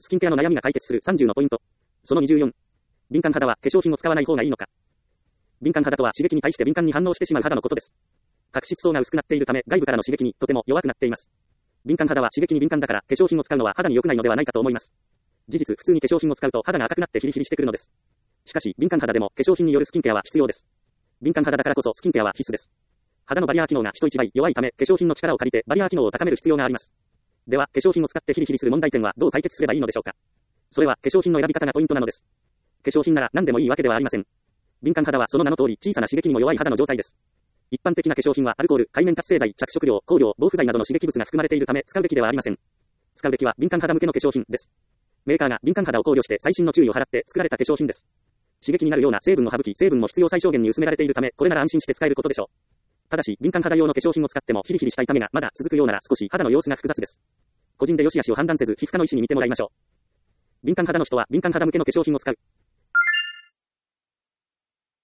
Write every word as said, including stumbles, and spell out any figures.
スキンケアの悩みが解決するさんじゅうのポイント。そのにじゅうよん。敏感肌は化粧品を使わない方がいいのか。敏感肌とは刺激に対して敏感に反応してしまう肌のことです。角質層が薄くなっているため外部からの刺激にとても弱くなっています。敏感肌は刺激に敏感だから化粧品を使うのは肌に良くないのではないかと思います。事実、普通に化粧品を使うと肌が赤くなってヒリヒリしてくるのです。しかし、敏感肌でも化粧品によるスキンケアは必要です。敏感肌だからこそスキンケアは必須です。肌のバリアー機能が人一倍弱いため、化粧品の力を借りてバリアー機能を高める必要があります。では、化粧品を使ってヒリヒリする問題点はどう解決すればいいのでしょうか。それは化粧品の選び方がポイントなのです。化粧品なら何でもいいわけではありません。敏感肌はその名の通り小さな刺激にも弱い肌の状態です。一般的な化粧品はアルコール、界面活性剤、着色料、香料、防腐剤などの刺激物が含まれているため使うべきではありません。使うべきは敏感肌向けの化粧品です。メーカーが敏感肌を考慮して細心の注意を払って作られた化粧品です。刺激になるような成分を省き、成分も必要最小限に薄められているため、これなら安心して使えることでしょう。ただし、敏感肌用の化粧品を使ってもヒリヒリした痛みがまだ続くようなら少し肌の様子が複雑です。個人で良し悪しを判断せず皮膚科の医師に見てもらいましょう。敏感肌の人は敏感肌向けの化粧品を使う。